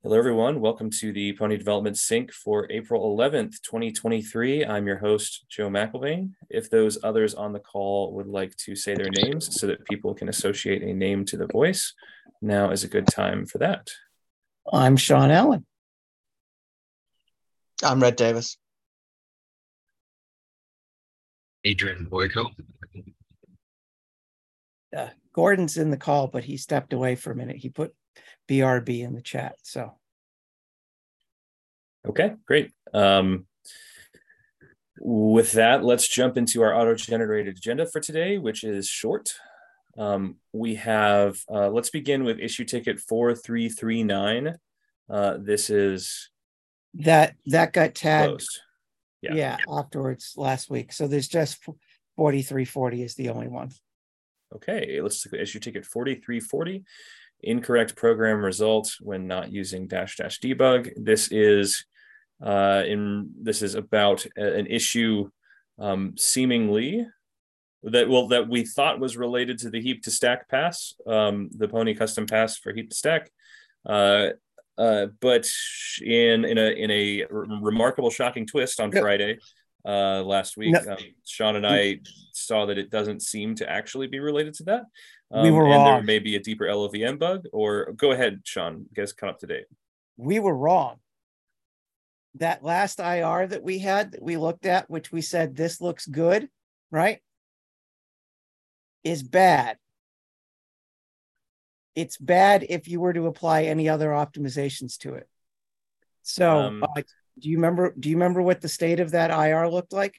Hello, everyone. Welcome to the Pony Development Sync for April 11th, 2023. I'm your host, Joe McElvain. If those others on the call would like to say their names so that people can associate a name to the voice, now is a good time for that. I'm Sean Allen. I'm Red Davis. Adrian Boyko. Gordon's in the call, but he stepped away for a minute. He put BRB in the chat. So, okay, great. With that, let's jump into our auto-generated agenda for today, which is short. We have, let's begin with issue ticket 4339. This is that got tagged. Closed. Yeah, afterwards last week. So there's just 4340 is the only one. Okay, let's look at issue ticket 4340. Incorrect program result when not using --debug. This is about an issue seemingly that we thought was related to the heap to stack pass, the Pony custom pass for heap to stack. But in a remarkable, shocking twist on Friday last week, Sean and I saw that it doesn't seem to actually be related to that. We were and wrong. There may be a deeper LLVM bug. Or go ahead, Sean. Get us caught up to date. We were wrong. That last IR that we had, that we looked at, which we said this looks good, right, is bad. It's bad if you were to apply any other optimizations to it. So, do you remember what the state of that IR looked like?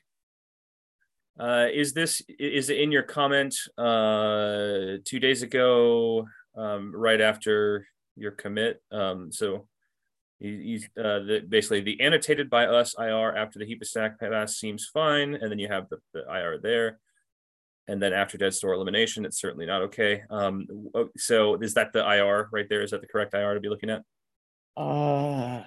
Is it in your comment 2 days ago, right after your commit? So basically the annotated by us IR after the heap of stack pass seems fine, and then you have the IR there. And then after dead store elimination, it's certainly not okay. So is that the IR right there? Is that the correct IR to be looking at? Also,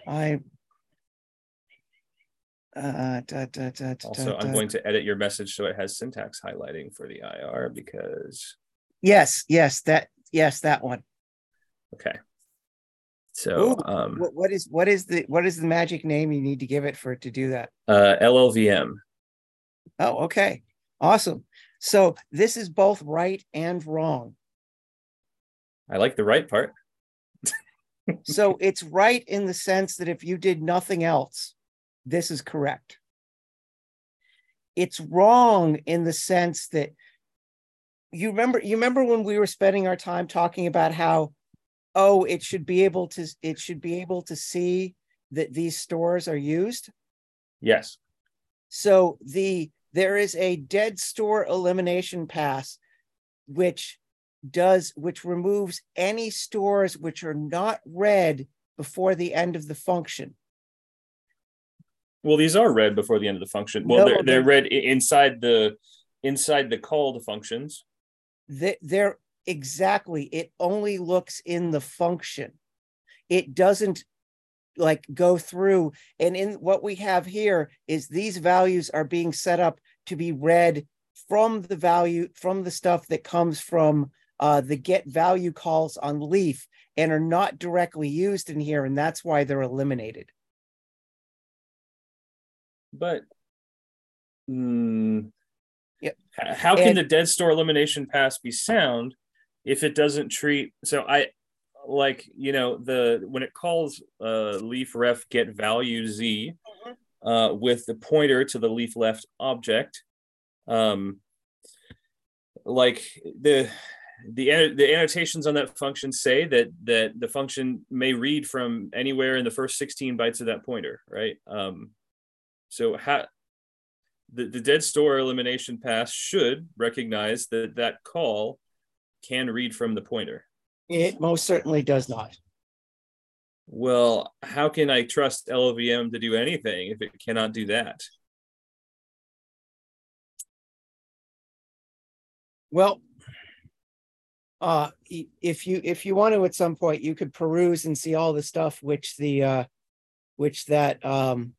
I'm going to edit your message so it has syntax highlighting for the IR because. Yes, that one. Okay. So, what is the magic name you need to give it for it to do that? LLVM. Oh, okay, awesome. So this is both right and wrong. I like the right part. So it's right in the sense that if you did nothing else, this is correct. It's wrong in the sense that you remember when we were spending our time talking about how, it should be able to see that these stores are used. Yes. So there is a dead store elimination pass, which removes any stores which are not read before the end of the function. Well, these are read before the end of the function. Well, they're read inside the call to functions. They're exactly. It only looks in the function. It doesn't go through. And in what we have here is these values are being set up to be read from the stuff that comes from the get value calls on Leaf and are not directly used in here. And that's why they're eliminated. But how can the dead store elimination pass be sound if it doesn't treat? So when it calls leaf ref get value z with the pointer to the leaf left object, the annotations on that function say that the function may read from anywhere in the first 16 bytes of that pointer, right? So how the dead store elimination pass should recognize that call can read from the pointer. It most certainly does not. Well, how can I trust LLVM to do anything if it cannot do that? Well, if you want to at some point, you could peruse and see all the stuff which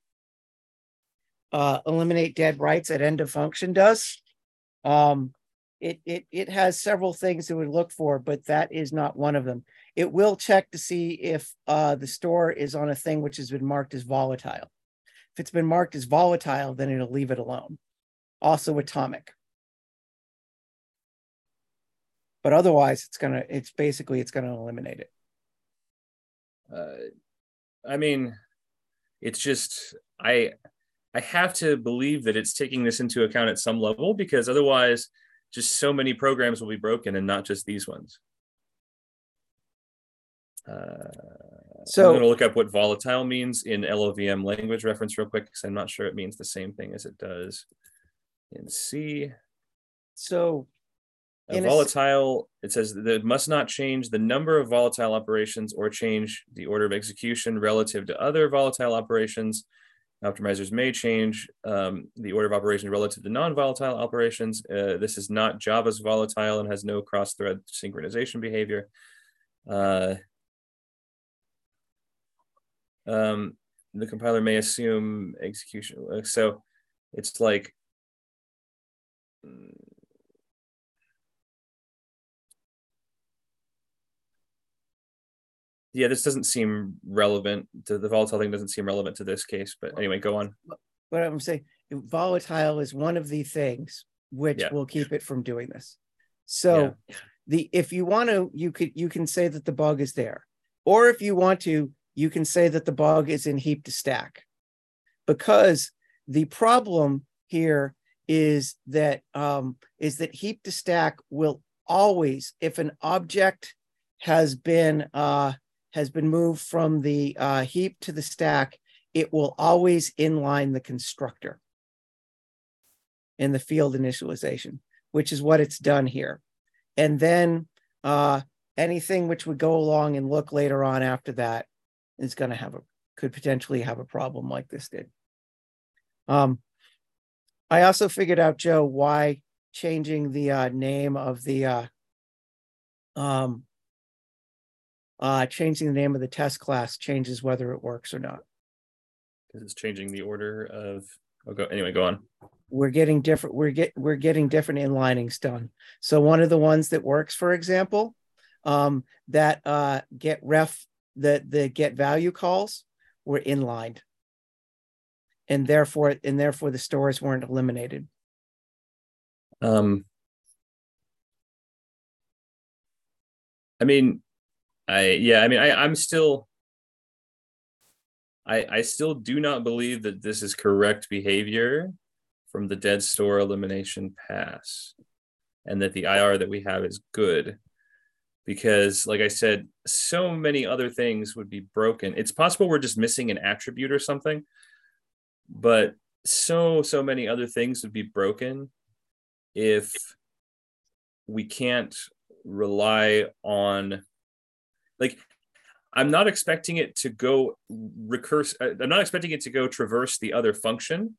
eliminate dead rights at end of function does. It has several things it would look for, but that is not one of them. It will check to see if the store is on a thing which has been marked as volatile. If it's been marked as volatile, then it'll leave it alone. Also atomic. But otherwise, it's gonna eliminate it. I mean, it's just I have to believe that it's taking this into account at some level, because otherwise just so many programs will be broken, and not just these ones. So I'm going to look up what volatile means in LLVM language reference real quick, because I'm not sure it means the same thing as it does in C. So volatile, it says that it must not change the number of volatile operations or change the order of execution relative to other volatile operations. Optimizers may change the order of operations relative to non-volatile operations. This is not Java's volatile and has no cross-thread synchronization behavior. The compiler may assume execution. So it's like, yeah, this doesn't seem relevant to the volatile thing. Doesn't seem relevant to this case, but anyway, go on. What I'm saying, volatile is one of the things which will keep it from doing this. So if you want to, you can say that the bug is there, or if you want to, you can say that the bug is in heap to stack, because the problem here is that heap to stack will always, if an object has been moved from the heap to the stack, it will always inline the constructor in the field initialization, which is what it's done here. And then anything which would go along and look later on after that is going to could potentially have a problem like this did. I also figured out, Joe, why changing the name of the changing the name of the test class changes whether it works or not. Because it's changing the order of. Anyway, go on. We're getting different. We're getting different inlinings done. So one of the ones that works, for example, that get ref the get value calls were inlined, and therefore the stores weren't eliminated. I mean, I'm still. I still do not believe that this is correct behavior from the dead store elimination pass, and that the IR that we have is good, because, like I said, so many other things would be broken. It's possible we're just missing an attribute or something, but so many other things would be broken if we can't rely on, like, I'm not expecting it to go recurse. I'm not expecting it to go traverse the other function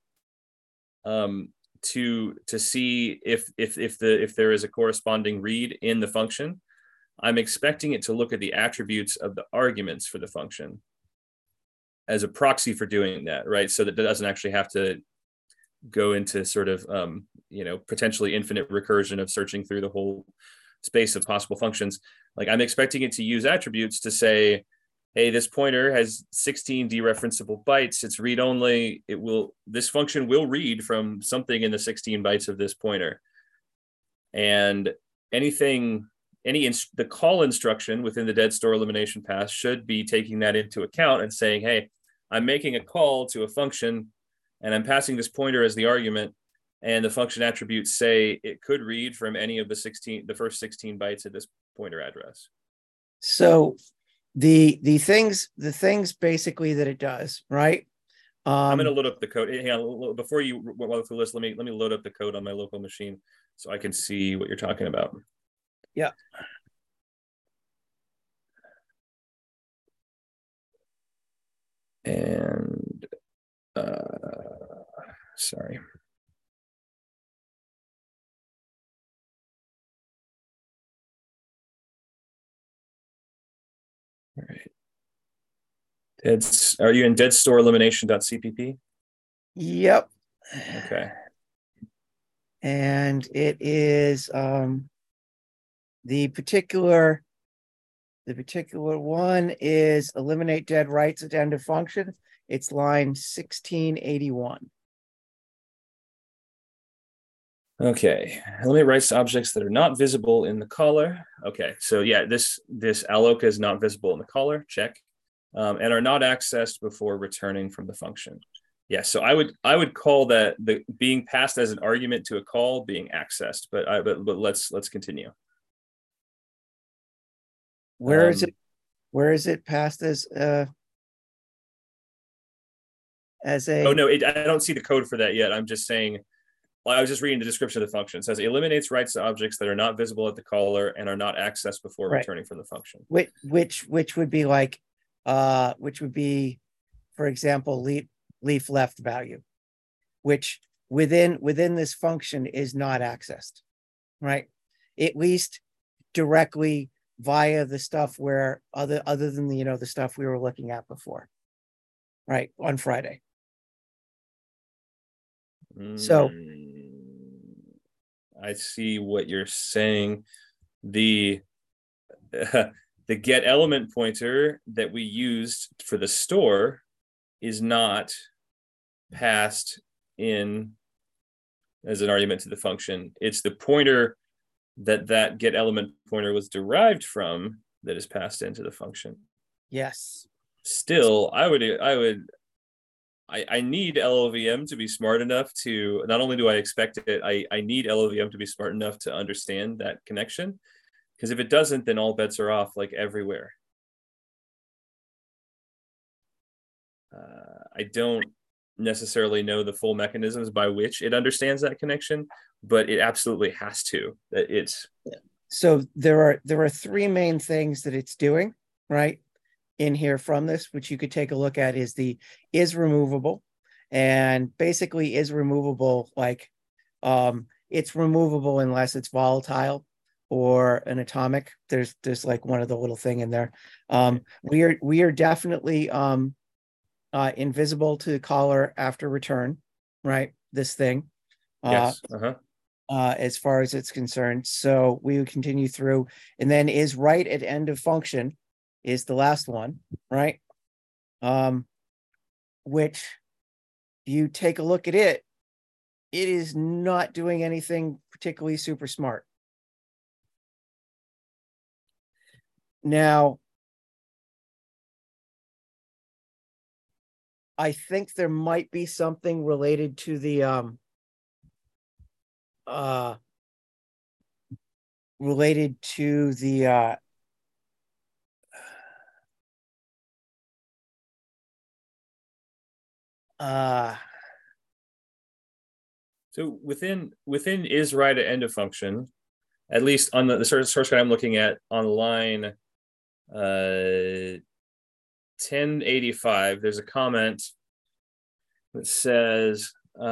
to see if there is a corresponding read in the function. I'm expecting it to look at the attributes of the arguments for the function as a proxy for doing that, right? So that it doesn't actually have to go into sort of potentially infinite recursion of searching through the whole space of possible functions. Like, I'm expecting it to use attributes to say, hey, this pointer has 16 dereferenceable bytes. It's read only. This function will read from something in the 16 bytes of this pointer. And the call instruction within the dead store elimination path should be taking that into account and saying, hey, I'm making a call to a function and I'm passing this pointer as the argument, and the function attributes say it could read from any of the first 16 bytes of this pointer address. So the things basically that it does, right? I'm going to load up the code. Before you walk through the list, let me load up the code on my local machine so I can see what you're talking about. Yeah. And sorry. All right. Are you in dead store elimination.cpp? Yep. Okay. And it is the particular one is eliminate dead rights at end of function. It's line 1681. Okay, eliminate rights to objects that are not visible in the caller. Okay, so yeah, this alloca is not visible in the caller. Check, and are not accessed before returning from the function. Yeah, so I would call that the being passed as an argument to a call being accessed. But let's continue. Where is it? Where is it passed as a? Oh no, I don't see the code for that yet. I'm just saying. I was just reading the description of the function. It says eliminates rights to objects that are not visible at the caller and are not accessed before returning from the function. Which would be like, which would be, for example, leaf left value, which within this function is not accessed, right? At least directly via the stuff where other than the the stuff we were looking at before, right, on Friday. So I see what you're saying. The get element pointer that we used for the store is not passed in as an argument to the function. It's the pointer that get element pointer was derived from that is passed into the function. Yes. Still, I need LLVM to be smart enough to, not only do I expect it, I need LLVM to be smart enough to understand that connection. Because if it doesn't, then all bets are off, like everywhere. I don't necessarily know the full mechanisms by which it understands that connection, but it absolutely has to. So there are three main things that it's doing, right, in here from this, which you could take a look at. Is the is removable, and basically is removable like it's removable unless it's volatile or an atomic. There's like one of the little thing in there. We are definitely invisible to the caller after return, right? This thing. Yes. As far as it's concerned. So we would continue through, and then is right at end of function is the last one, right? Which you take a look at it is not doing anything particularly super smart. Now, I think there might be something related to the so within is right at end of function, at least on the source code I'm looking at on line 1085, there's a comment that says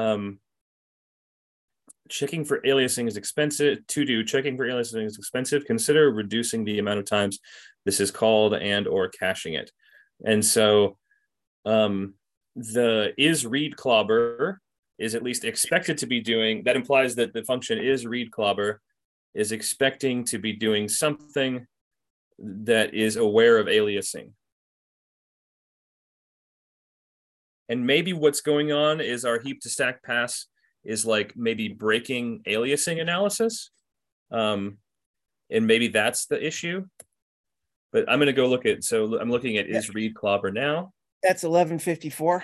checking for aliasing is expensive. Checking for aliasing is expensive. Consider reducing the amount of times this is called and or caching it. And so the is read clobber is at least expected to be doing, that implies that the function is read clobber is expecting to be doing something that is aware of aliasing. And maybe what's going on is our heap to stack pass is like maybe breaking aliasing analysis. And maybe that's the issue. But I'm going to go look at, so I'm looking at is read clobber now. That's 1154.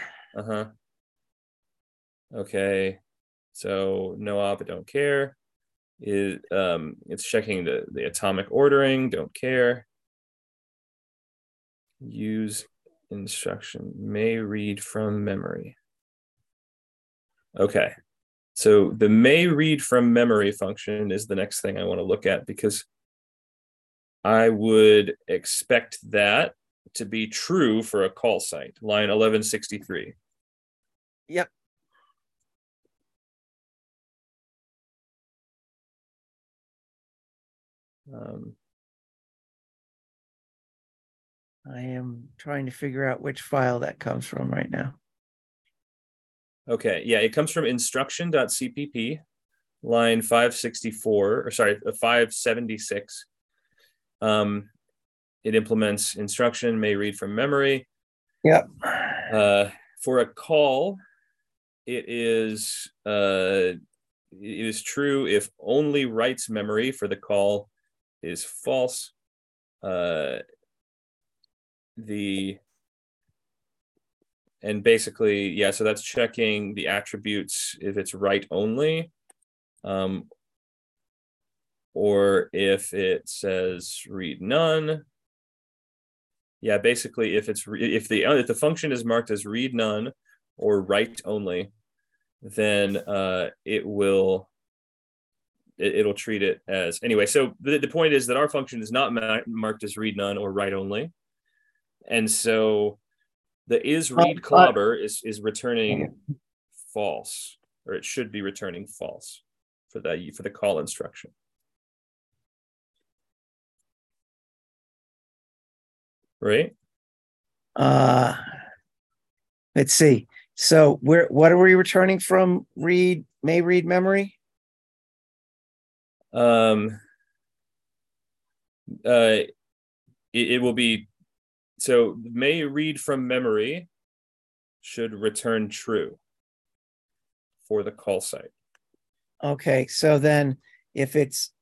Okay. So no op, I don't care. It's checking the atomic ordering, don't care. Use instruction, may read from memory. Okay. So the may read from memory function is the next thing I want to look at, because I would expect that to be true for a call site, line 1163. Yep. I am trying to figure out which file that comes from right now. Okay, yeah, it comes from instruction.cpp. line 564, or sorry, 576. It implements instruction may read from memory. Yep. For a call, it is true if only writes memory for the call is false. And basically, yeah, so that's checking the attributes if it's write only, or if it says read none. Yeah, basically, if the function is marked as read none or write only, then it'll treat it as anyway. So the point is that our function is not marked as read none or write only, and so the is read clobber is returning false, or it should be returning false for the call instruction. Right? Let's see. So what are we returning from may read memory? It will be, so may read from memory should return true for the call site. Okay, so then if it's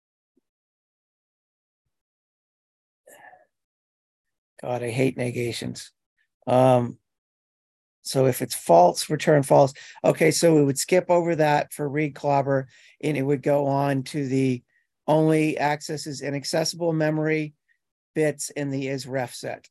God, I hate negations. So if it's false, return false. Okay, so we would skip over that for read clobber, and it would go on to the only accesses inaccessible memory bits in the isRef set.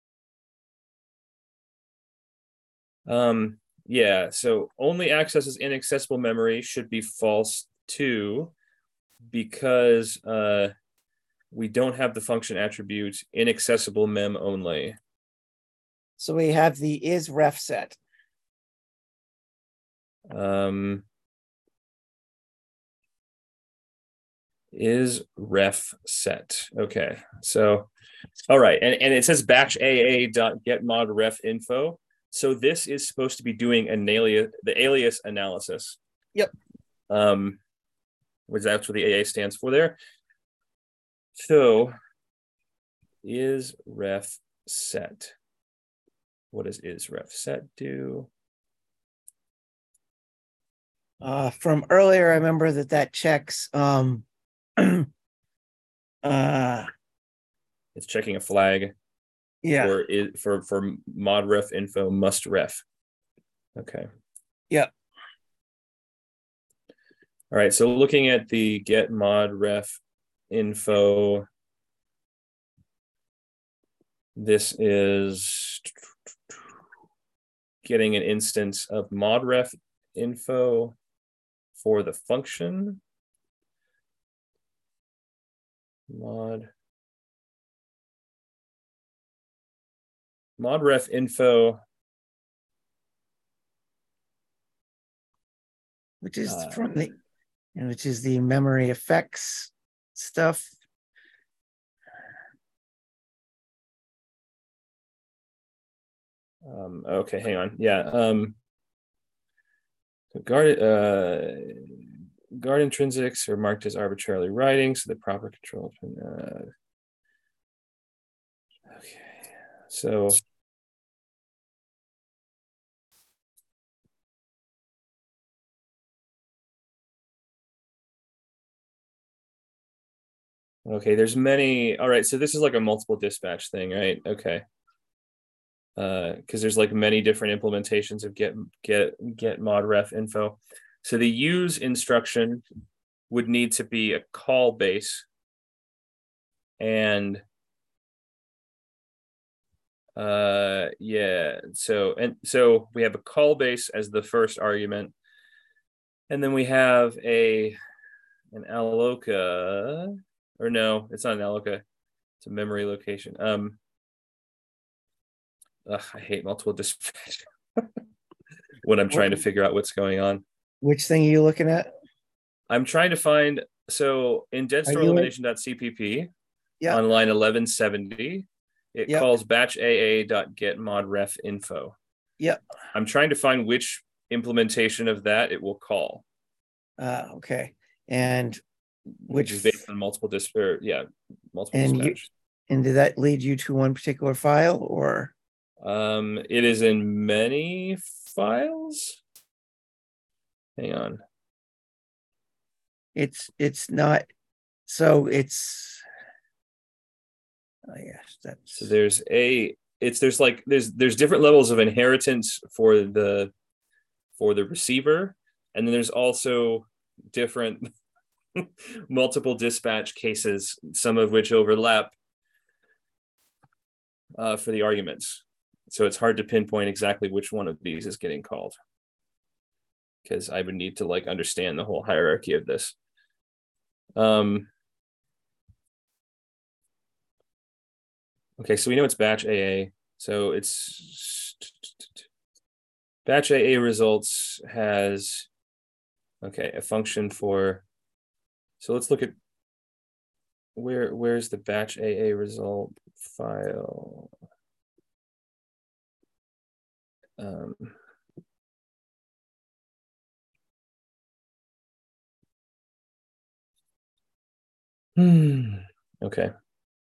Yeah, so only accesses inaccessible memory should be false too, because we don't have the function attribute inaccessible mem only. So we have the isRef set. Is ref set. Okay, so all right, and it says batch aa.get mod ref info. So this is supposed to be doing the alias analysis. Yep. Which that's what the AA stands for there. So is ref set. What does is ref set do? From earlier, I remember that checks it's checking a flag. Yeah. For mod ref info must ref. Okay. Yeah. All right. So looking at the get mod ref info, this is getting an instance of mod ref info for the function. Mod ref info, which is the memory effects stuff. Okay, hang on. Yeah. Guard intrinsics are marked as arbitrarily writing, so the proper control. Okay, so okay, there's many. All right, so this is like a multiple dispatch thing, right? Okay. Because there's like many different implementations of get mod ref info. So the use instruction would need to be a call base, and yeah. So we have a call base as the first argument, and then we have an alloca, or no, it's not an alloca. It's a memory location. I hate multiple dispatch when I'm trying to figure out what's going on. Which thing are you looking at? I'm trying to find, so in deadstore elimination.cpp, on line 1170, it calls batch aa.get mod ref info. Yep. I'm trying to find which implementation of that it will call. Okay. And which is based on multiple multiple dispatch. And did that lead you to one particular file, or? It is in many files. Hang on. It's not. So it's. Oh yes, that's. So there's different levels of inheritance for the receiver, and then there's also different multiple dispatch cases, some of which overlap for the arguments. So it's hard to pinpoint exactly which one of these is getting called, because I would need to like understand the whole hierarchy of this. Okay, so we know it's batch AA. So it's batch AA results has, okay, a function for, so let's look at where's the batch AA result file. Okay.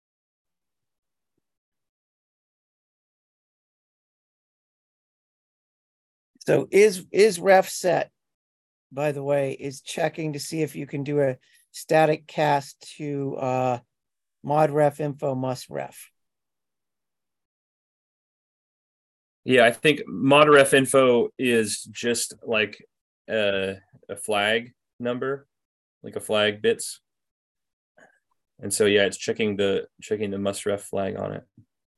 So is ref set, by the way, is checking to see if you can do a static cast to mod ref info must ref. Yeah, I think mod ref info is just like a flag number, like a flag bits. And so yeah, it's checking the must ref flag on it.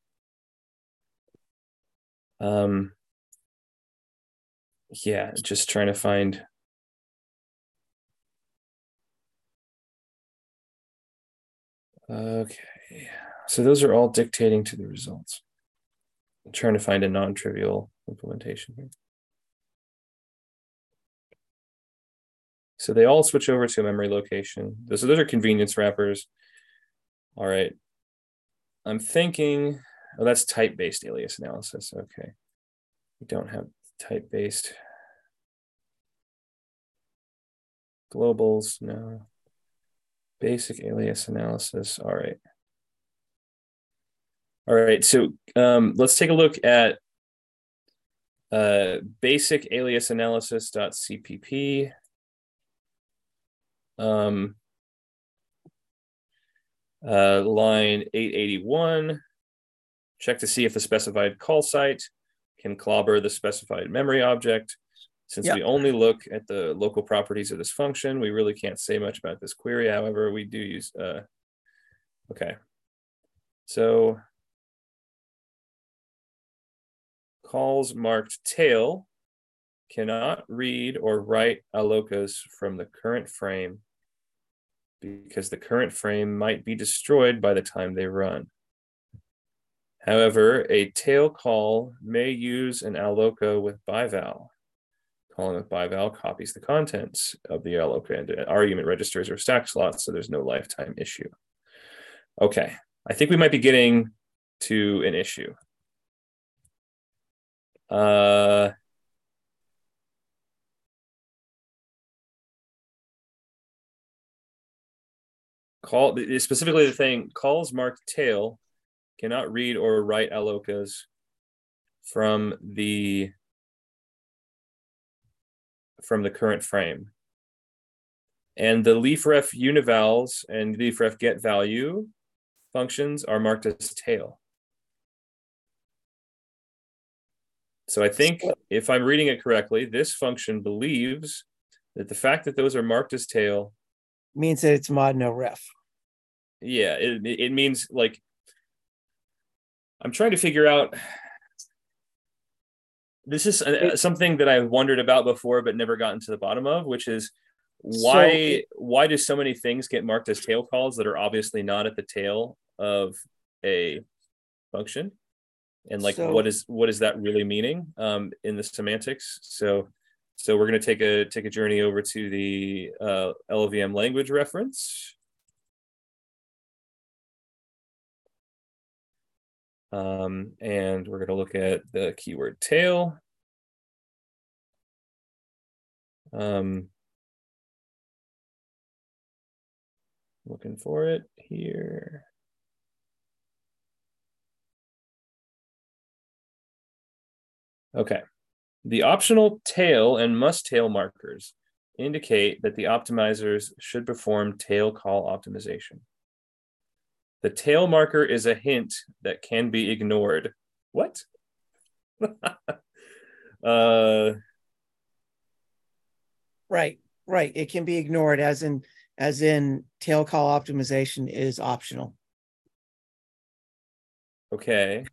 Yeah, just trying to find. Okay, so those are all dictating to the results. I'm trying to find a non-trivial implementation here. So they all switch over to a memory location. So those are convenience wrappers. All right. I'm thinking, oh, that's type-based alias analysis. Okay. We don't have type-based globals. No. Basic alias analysis. All right. All right. So let's take a look at basic alias analysis.cpp. Line 881. Check to see if the specified call site can clobber the specified memory object. Since we only look at the local properties of this function, we really can't say much about this query. However, we do use, okay. So calls marked tail cannot read or write allokas from the current frame because the current frame might be destroyed by the time they run. However, a tail call may use an alloka with byval. Calling with byval copies the contents of the alloka into argument registers or stack slots, so there's no lifetime issue. Okay, I think we might be getting to an issue. Specifically the thing, calls marked tail cannot read or write allokas from the current frame. And the leafref univals and leafref get value functions are marked as tail. So I think if I'm reading it correctly, this function believes that the fact that those are marked as tail means that it's mod no ref. Yeah, it means like, I'm trying to figure out. This is something that I've wondered about before, but never gotten to the bottom of, which is why do so many things get marked as tail calls that are obviously not at the tail of a function, and like what is that really meaning in the semantics? So we're going to take a journey over to the LLVM language reference. And we're going to look at the keyword tail. Looking for it here. Okay. The optional tail and must tail markers indicate that the optimizers should perform tail call optimization. The tail marker is a hint that can be ignored. What? Right. It can be ignored, as in tail call optimization is optional. Okay.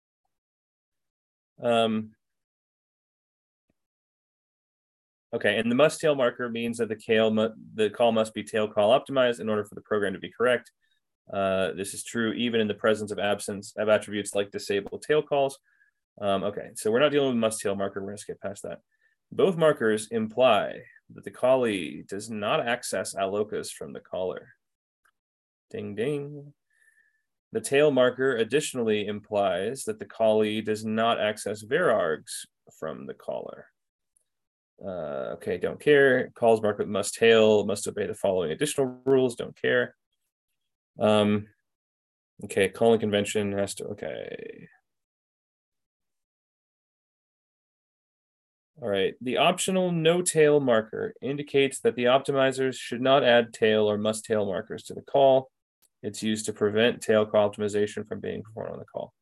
Okay, and the must tail marker means that the call must be tail call optimized in order for the program to be correct. This is true even in the presence of absence of attributes like disable tail calls. Okay, so we're not dealing with must tail marker. We're going to skip past that. Both markers imply that the callee does not access allokas from the caller. Ding, ding. The tail marker additionally implies that the callee does not access varargs from the caller. Okay, don't care. Calls marked with must tail must obey the following additional rules. Don't care. Okay, calling convention has to, okay. All right, the optional no tail marker indicates that the optimizers should not add tail or must tail markers to the call. It's used to prevent tail call optimization from being performed on the call.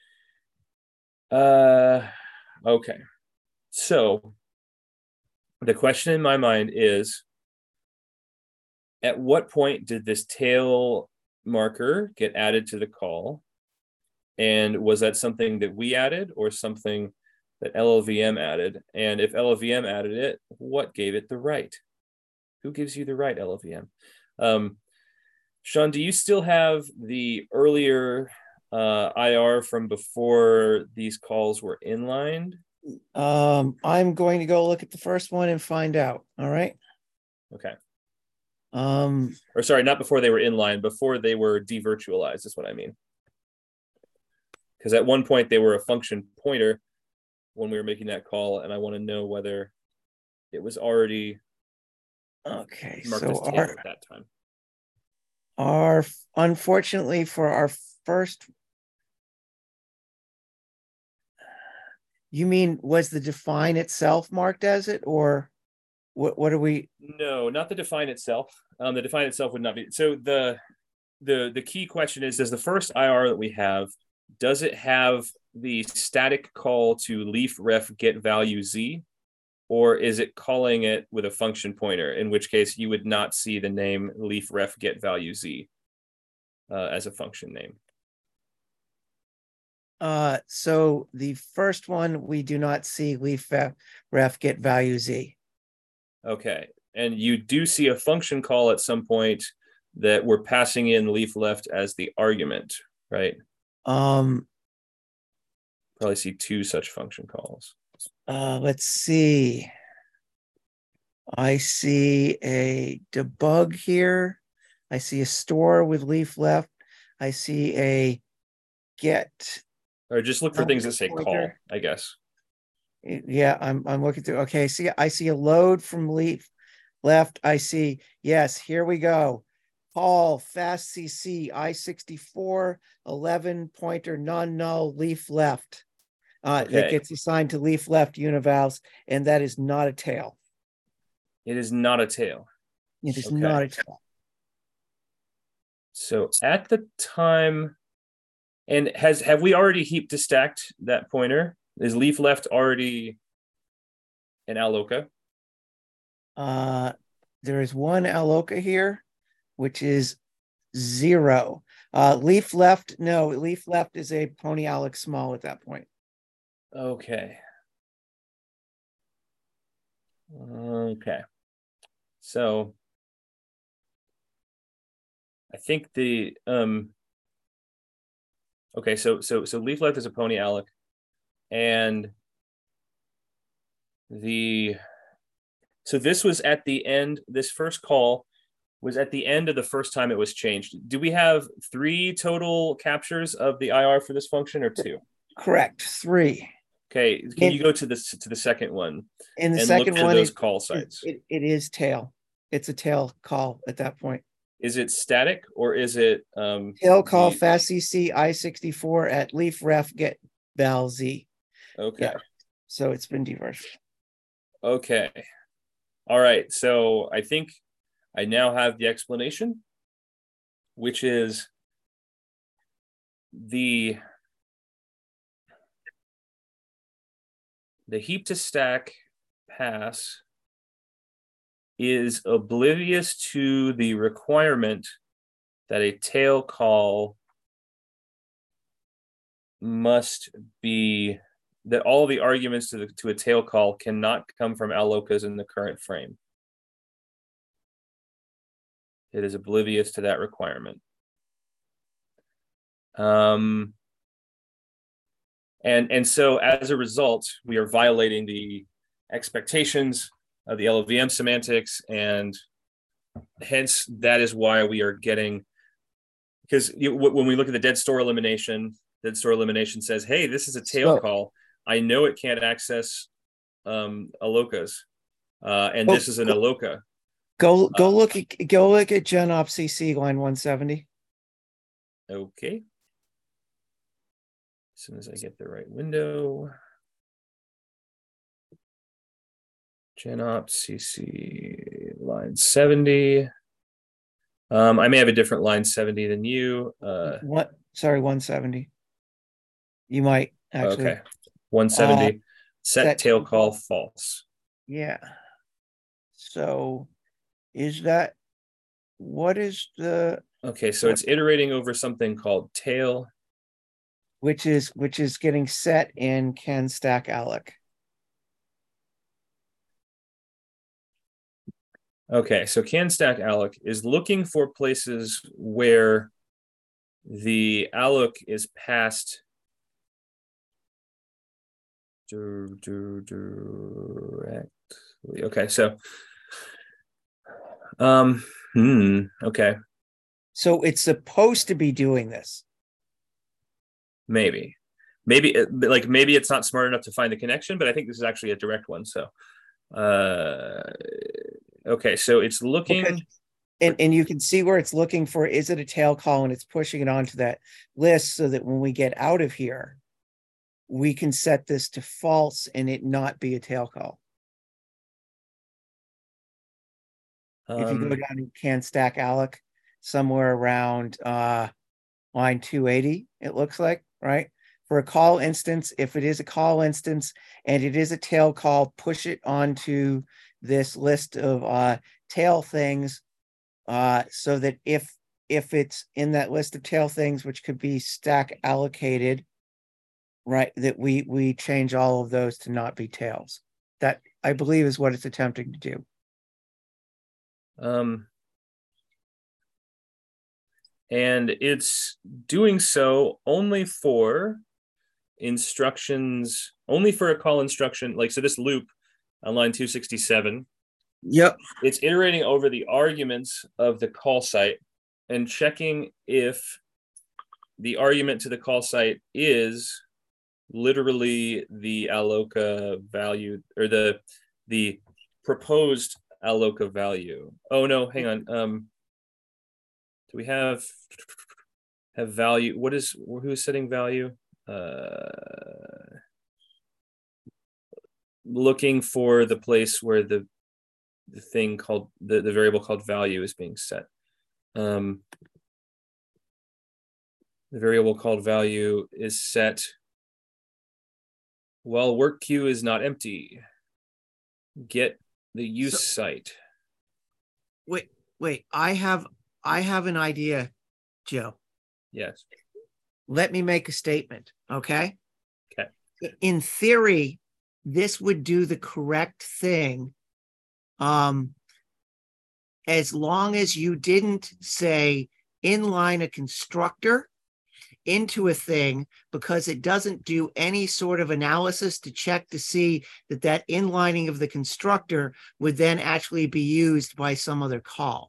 Okay, so the question in my mind is, at what point did this tail marker get added to the call? And was that something that we added or something that LLVM added? And if LLVM added it, what gave it the right? Who gives you the right, LLVM? Sean, do you still have the earlier IR from before these calls were inlined? I'm going to go look at the first one and find out. All right. Okay. Or sorry, not before they were inline, before they were devirtualized is what I mean. Because at one point they were a function pointer when we were making that call, and I want to know whether it was already okay. marked So as tail at that time. Unfortunately for our first, you mean was the define itself marked as it, or what are we? No, not the define itself. The define itself would not be. So the key question is, does the first IR that we have, does it have the static call to leaf ref get value z, or is it calling it with a function pointer, in which case you would not see the name leaf ref get value z as a function name? So the first one, we do not see leaf ref get value z. Okay, and you do see a function call at some point that we're passing in leaf left as the argument, right? Probably see two such function calls. Let's see. I see a debug here. I see a store with leaf left. I see a get. Or just look for things that say call, I guess. Yeah, I'm looking through. Okay, see, I see a load from leaf left. I see, yes, here we go. Call fast CC I64 11 pointer non-null leaf left. That gets assigned to leaf left univals, and that is not a tail. It is not a tail. It is not a tail. So at the time, and have we already heaped to stacked that pointer? Is leaf left already an alloca? There is one alloca here, which is 0. Leaf left, no, leaf left is a pony Alex small at that point. Okay. So I think the okay, so leaf left is a pony Alec, and so this was at the end. This first call was at the end of the first time it was changed. Do we have 3 total captures of the IR for this function, or 2? Correct, 3. Okay, can you go to the second one? In the second look for one, those call sites. It is tail. It's a tail call at that point. Is it static or is it tail call fastcc I64 at leaf ref get val z? Okay. Yeah. So it's been deversed. Okay. All right. So I think I now have the explanation, which is the heap to stack pass is oblivious to the requirement that a tail call must be that all the arguments to a tail call cannot come from allokas in the current frame. It is oblivious to that requirement. And so as a result, we are violating the expectations of the LLVM semantics, and hence that is why we are getting, because when we look at the dead store elimination says, hey, this is a tail call. I know it can't access alokas, and this is an aloka. Go look at GenOps CC line 170. Okay. As soon as I get the right window. GenOps CC line 70. I may have a different line 70 than you. What? Sorry, 170. You might actually. Okay. 170. Set tail call false. Yeah. So is that, what is the? Okay, so it's iterating over something called tail. Which is getting set in can stack alloc. Okay, so can stack alloc is looking for places where the alloc is passed directly. Okay, so okay. So it's supposed to be doing this. Maybe it's not smart enough to find the connection, but I think this is actually a direct one. So okay, so it's looking and you can see where it's looking for, is it a tail call, and it's pushing it onto that list so that when we get out of here, we can set this to false and it not be a tail call. If you go down and can stack alloc somewhere around line 280, it looks like, right? For a call instance, if it is a call instance and it is a tail call, push it onto this list of tail things, so that if it's in that list of tail things, which could be stack allocated, right, that we change all of those to not be tails. That, I believe, is what it's attempting to do. And it's doing so only for instructions, only for a call instruction. Like, so this loop on line 267. Yep. It's iterating over the arguments of the call site and checking if the argument to the call site is literally the alloka value, or the proposed alloka value. Oh no, hang on. Do we have value? Who's setting value? Looking for the place where the thing called the variable called value is being set. The variable called value is set while work queue is not empty. Get the use site. Wait, I have an idea, Joe. Yes. Let me make a statement, okay? Okay. In theory, this would do the correct thing, as long as you didn't say inline a constructor into a thing, because it doesn't do any sort of analysis to check to see that inlining of the constructor would then actually be used by some other call.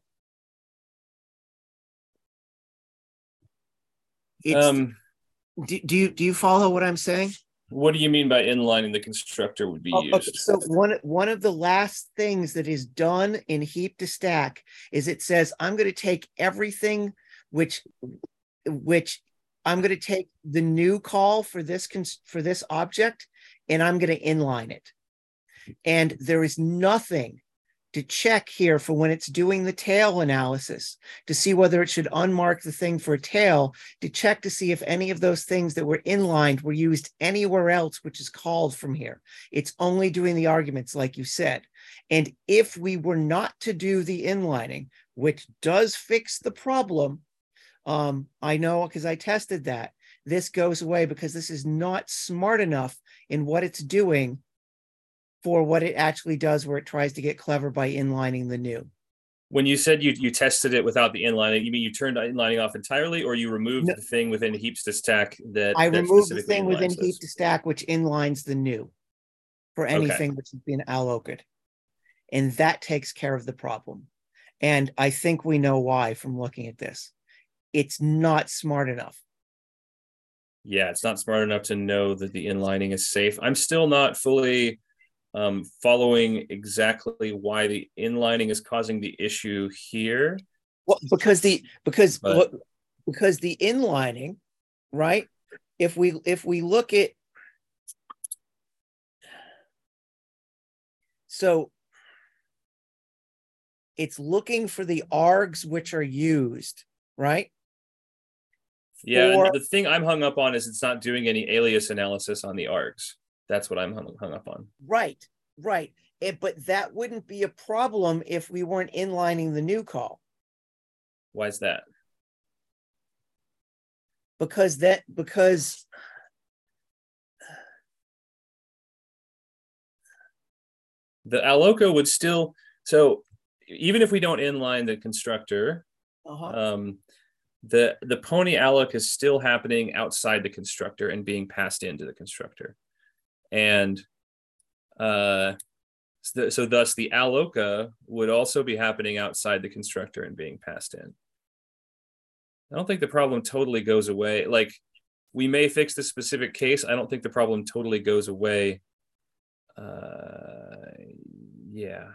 Do you follow what I'm saying? What do you mean by inlining the constructor would be Okay, used? so one of the last things that is done in heap to stack is it says I'm going to take everything which I'm going to take the new call for this object and I'm going to inline it. And there is nothing to check here for when it's doing the tail analysis to see whether it should unmark the thing for a tail, to check to see if any of those things that were inlined were used anywhere else, which is called from here. It's only doing the arguments, like you said. And if we were not to do the inlining, which does fix the problem, I know because I tested that, this goes away because this is not smart enough in what it's doing for what it actually does, where it tries to get clever by inlining the new. When you said you tested it without the inlining, you mean you turned inlining off entirely, or you removed the thing within heaps to stack that I that removed the specifically thing within inlines heap this? to stack, which inlines the new for anything which has been allocated. And that takes care of the problem. And I think we know why from looking at this. It's not smart enough. Yeah, it's not smart enough to know that the inlining is safe. I'm still not fully following exactly why the inlining is causing the issue here. Well, because the inlining, right? If we look at, so it's looking for the args which are used, right? Yeah, and the thing I'm hung up on is it's not doing any alias analysis on the args. That's what I'm hung up on. Right. But that wouldn't be a problem if we weren't inlining the new call. Why is that? Because the alloca would still, so even if we don't inline the constructor, the pony alloc is still happening outside the constructor and being passed into the constructor. And so thus the alloca would also be happening outside the constructor and being passed in. I don't think the problem totally goes away. Like, we may fix the specific case. I don't think the problem totally goes away. Yeah.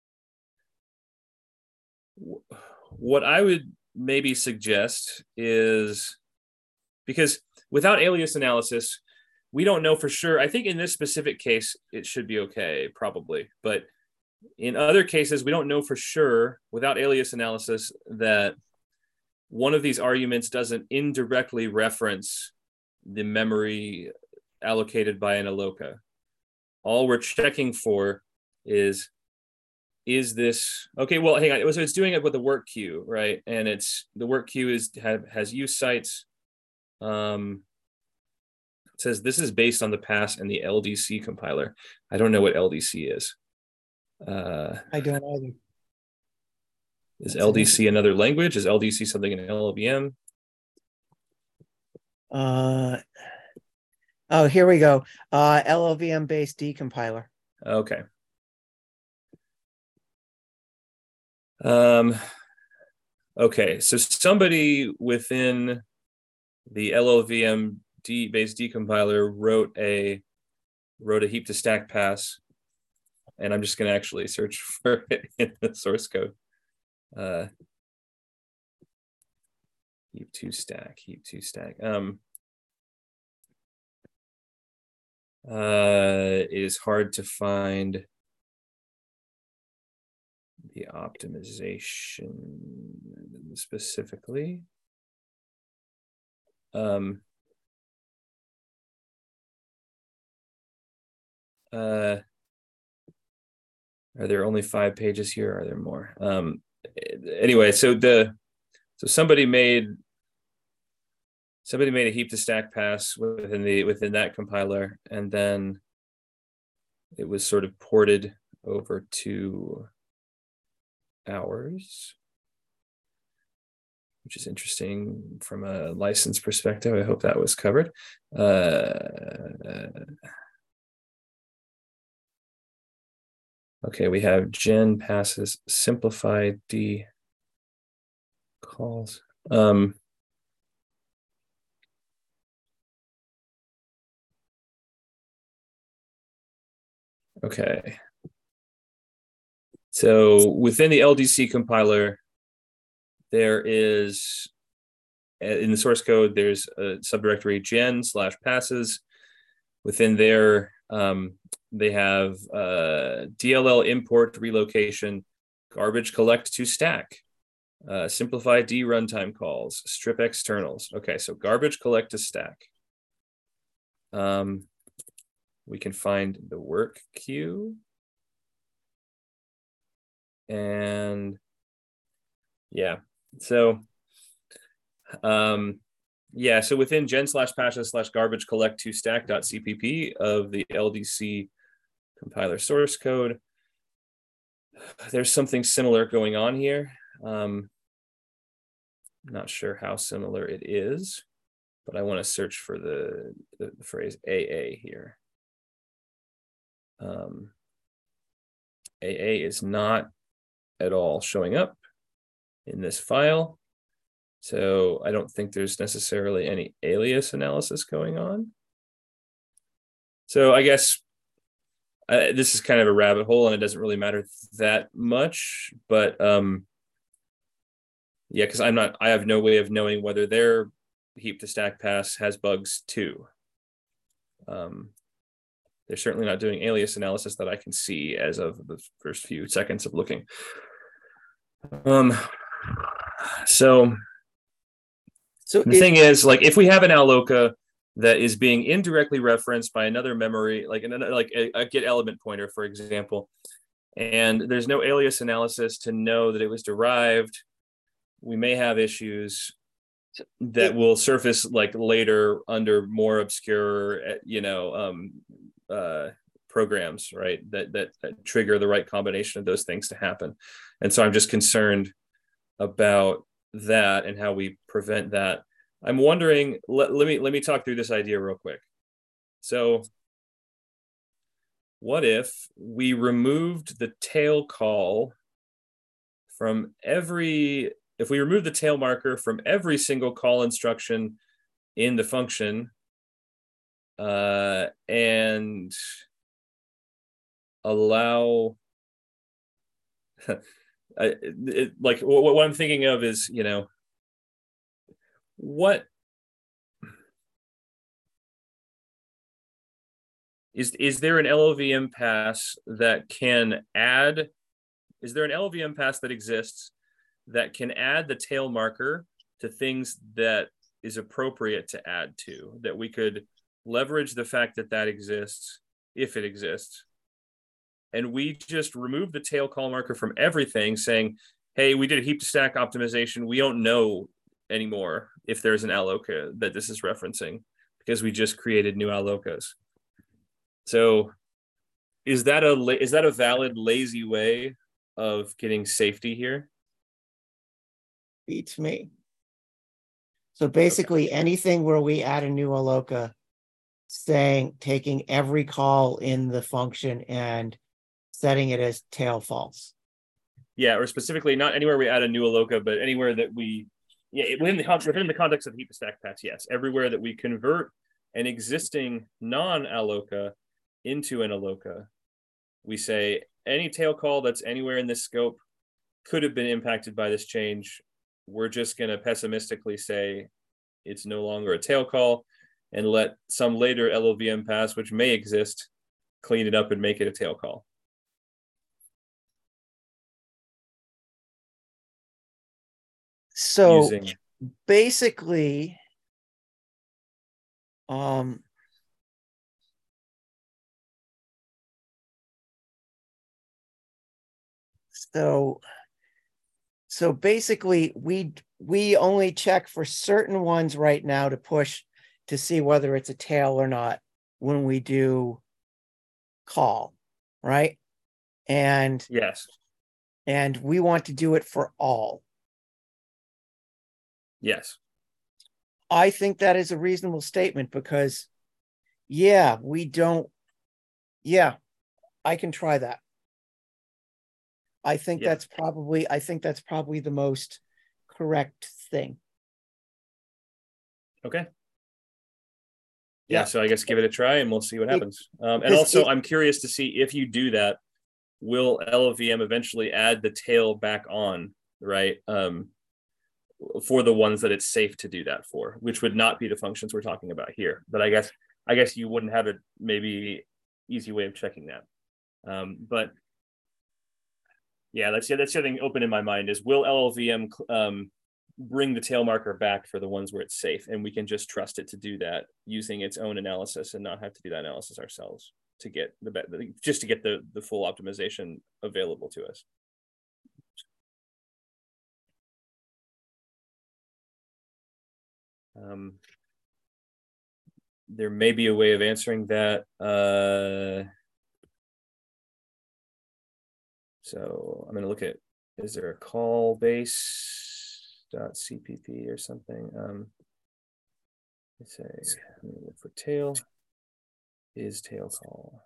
What I would maybe suggest is, because without alias analysis, we don't know for sure. I think in this specific case, it should be okay, probably. But in other cases, we don't know for sure without alias analysis that one of these arguments doesn't indirectly reference the memory allocated by an alloca. All we're checking for is this okay? Well, hang on. So it's doing it with the work queue, right? And it's the work queue has use sites. It says this is based on the pass and the LDC compiler. I don't know what LDC is. I don't either. Is LDC another language? Is LDC something in LLVM? Oh, here we go. LLVM based decompiler. Okay. Okay, so somebody within the LLVM based decompiler wrote a heap to stack pass, and I'm just going to actually search for it in the source code. Heap to stack. It is hard to find the optimization specifically. Are there only 5 pages here? Are there more? Anyway, so somebody made a heap to stack pass within that compiler, and then it was sort of ported over to ours, which is interesting from a license perspective. I hope that was covered. Okay, we have gen passes simplified D calls. Okay. So within the LDC compiler, there is, in the source code, there's a subdirectory gen/passes. Within there, they have DLL import relocation, garbage collect to stack, simplify D runtime calls, strip externals. Okay, so garbage collect to stack. We can find the work queue. And yeah, so yeah, so within gen/passes/garbage collect to stack.cpp of the LDC compiler source code, there's something similar going on here. Not sure how similar it is, but I want to search for the phrase AA here. AA is not at all showing up in this file. So I don't think there's necessarily any alias analysis going on. So I guess this is kind of a rabbit hole and it doesn't really matter that much, but yeah, because I have no way of knowing whether their heap to stack pass has bugs too. They're certainly not doing alias analysis that I can see as of the first few seconds of looking. So the thing is, like, if we have an alloca that is being indirectly referenced by another memory, like a get element pointer, for example, and there's no alias analysis to know that it was derived, we may have issues that will surface like later under more obscure, programs, right? That trigger the right combination of those things to happen. And so I'm just concerned about that and how we prevent that. I'm wondering, let me talk through this idea real quick. So what if we removed the tail call from if we remove the tail marker from every single call instruction in the function, and allow like what I'm thinking of is, what is there an LLVM pass that can add? Is there an LLVM pass that exists that can add the tail marker to things that is appropriate to add to, that we could leverage the fact that exists, if it exists, and we just remove the tail call marker from everything, saying, hey, we did a heap to stack optimization. We don't know anymore if there's an alloca that this is referencing because we just created new allocas. So is that a valid lazy way of getting safety here? Beats me. So basically anything where we add a new alloca, taking every call in the function and setting it as tail false. Yeah, or specifically not anywhere we add a new alloca, but anywhere that within the context of the heap to stack pass, yes. Everywhere that we convert an existing non-alloca into an alloca, we say any tail call that's anywhere in this scope could have been impacted by this change. We're just going to pessimistically say it's no longer a tail call and let some later LLVM pass, which may exist, clean it up and make it a tail call. So basically, so basically we only check for certain ones right now to push to see whether it's a tail or not when we do call, right? And yes, and we want to do it for all. Yes. I think that is a reasonable statement because, yeah, I can try that. I think that's probably the most correct thing. Okay. Yeah, so I guess give it a try and we'll see what happens. And because also, I'm curious to see if you do that, will LLVM eventually add the tail back on, right? For the ones that it's safe to do that for, which would not be the functions we're talking about here. But I guess you wouldn't have a maybe easy way of checking that. But yeah, that's the other thing open in my mind is, will LLVM bring the tail marker back for the ones where it's safe, and we can just trust it to do that using its own analysis and not have to do that analysis ourselves to get the full optimization available to us. There may be a way of answering that. So I'm going to look at, is there a call base.cpp or something? Let's say, I'm going to look for tail. Is tail call.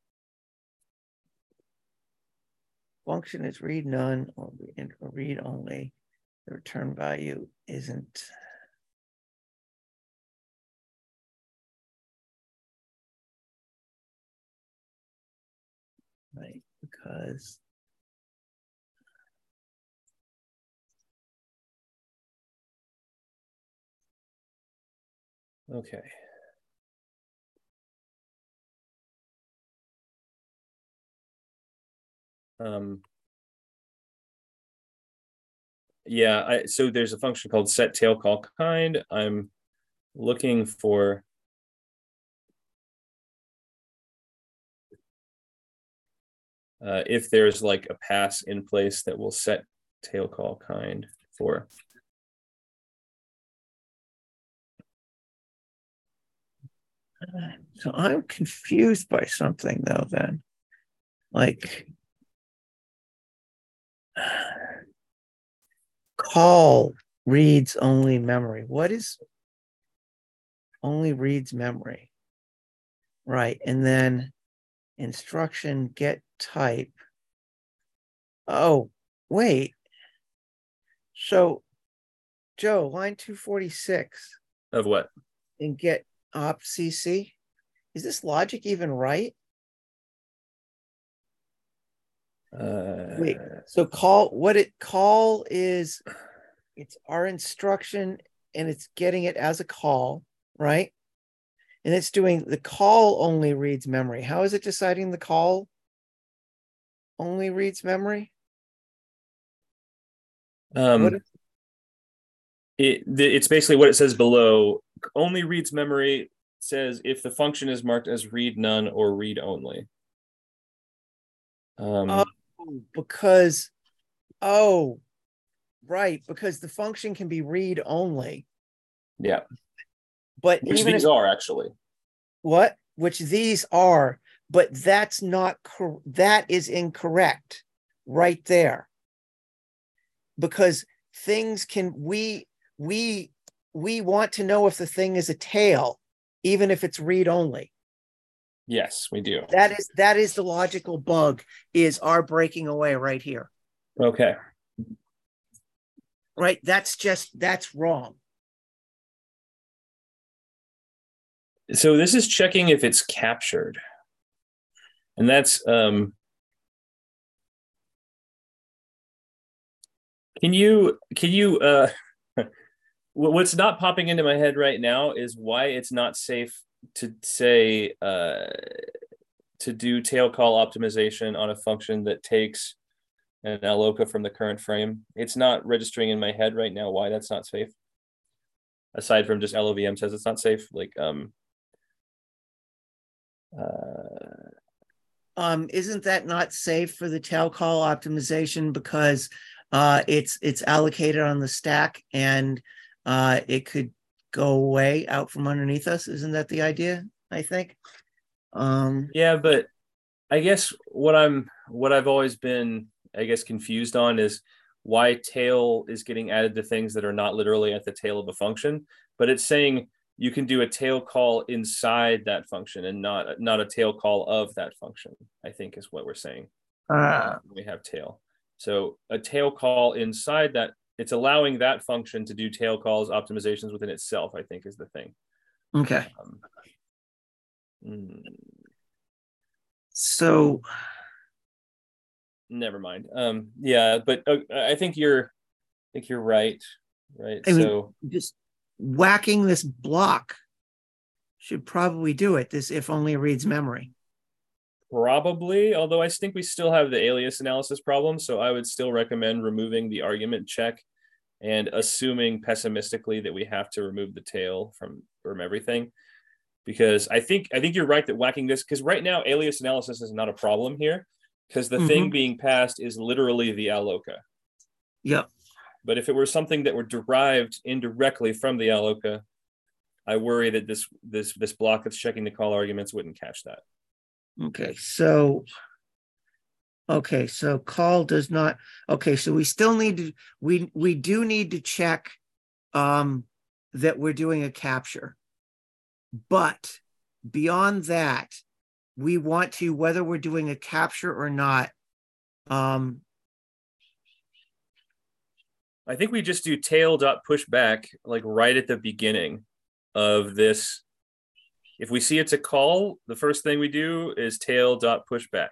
Function is read none or read only. The return value isn't. Right, because okay. Yeah, so there's a function called set tail call kind. I'm looking for if there's like a pass in place that will set tail call kind for. So I'm confused by something though, then. Like call reads only memory. What is only reads memory? Right. And then instruction get type. Oh, wait. So Joe, line 246. Of what? And get op CC. Is this logic even right? Wait, so call is, it's our instruction and it's getting it as a call, right? And it's doing the call only reads memory. How is it deciding the call only reads memory? It's basically what it says below. Only reads memory says if the function is marked as read none or read only. Because right, because the function can be read only. Yeah. But which even these are actually. What? Which these are, but that's not that is incorrect right there. Because things can we want to know if the thing is a tail, even if it's read only. Yes, we do. That is the logical bug, is our breaking away right here. Okay. Right. That's wrong. So this is checking if it's captured. And that's can you what's not popping into my head right now is why it's not safe to say to do tail call optimization on a function that takes an alloca from the current frame. It's not registering in my head right now why that's not safe. Aside from just LLVM says it's not safe, like isn't that not safe for the tail call optimization because it's allocated on the stack and it could go away out from underneath us? Isn't that the idea? I think. Yeah, but I guess what I've always been, I guess, confused on is why tail is getting added to things that are not literally at the tail of a function, but it's saying you can do a tail call inside that function and not a tail call of that function, I think is what we're saying. We have tail. So a tail call inside that, it's allowing that function to do tail calls optimizations within itself, I think is the thing. Okay. So never mind. Yeah, but I think you're right. Right. I mean, just whacking this block should probably do it. This if only reads memory. Probably, although I think we still have the alias analysis problem, so I would still recommend removing the argument check and assuming pessimistically that we have to remove the tail from everything, because I think you're right that whacking this, because right now alias analysis is not a problem here because the thing being passed is literally the alloca. Yep. But if it were something that were derived indirectly from the alloca, I worry that this block that's checking the call arguments wouldn't catch that. Okay, so call does not. Okay, so we still need to we do need to check that we're doing a capture. But beyond that, we want to, whether we're doing a capture or not, I think we just do tail dot pushback like right at the beginning of this. If we see it's a call, the first thing we do is tail dot pushback.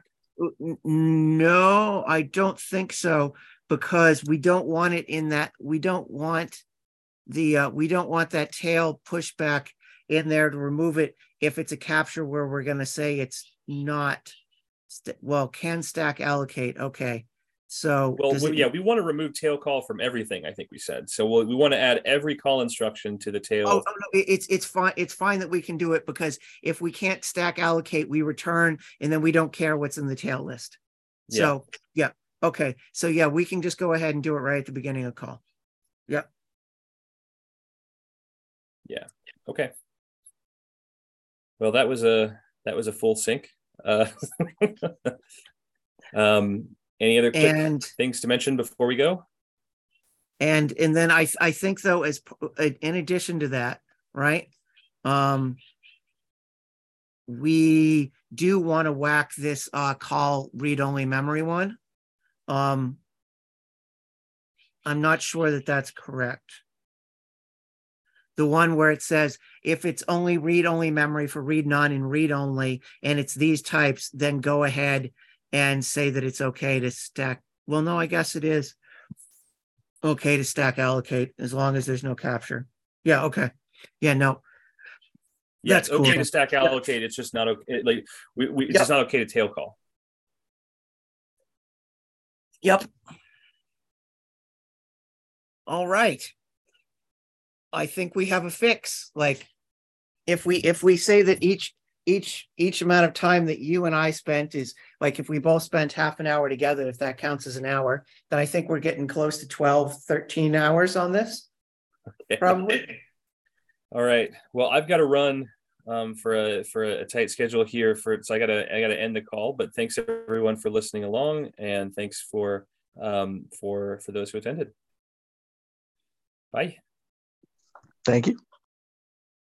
No, I don't think so, because we don't want it in that. We don't want that tail pushback in there to remove it if it's a capture where we're going to say it's not. Can stack allocate? Okay. So we want to remove tail call from everything. I think we said so. We want to add every call instruction to the tail. Oh no, it's fine. It's fine that we can do it, because if we can't stack allocate, we return, and then we don't care what's in the tail list. Yeah. So yeah, okay. So yeah, we can just go ahead and do it right at the beginning of the call. Yep. Yeah. Okay. Well, that was a full sync. Any other quick things to mention before we go? And then I think, though, as in addition to that, right, we do want to whack this call read-only memory one. I'm not sure that that's correct. The one where it says if it's only read-only memory for read none and read-only, and it's these types, then go ahead and say that it's okay to stack. Well, no, I guess it is okay to stack allocate as long as there's no capture. Yeah, okay. Yeah, no. Yeah, that's okay cool. To stack allocate. It's just not okay. Like it's just not okay to tail call. Yep. All right. I think we have a fix. Like if we say that each amount of time that you and I spent is like, if we both spent half an hour together, if that counts as an hour, then I think we're getting close to 12, 13 hours on this. Okay. Probably. All right. Well, I've got to run for a tight schedule here so I gotta end the call, but thanks everyone for listening along, and thanks for those who attended. Bye. Thank you.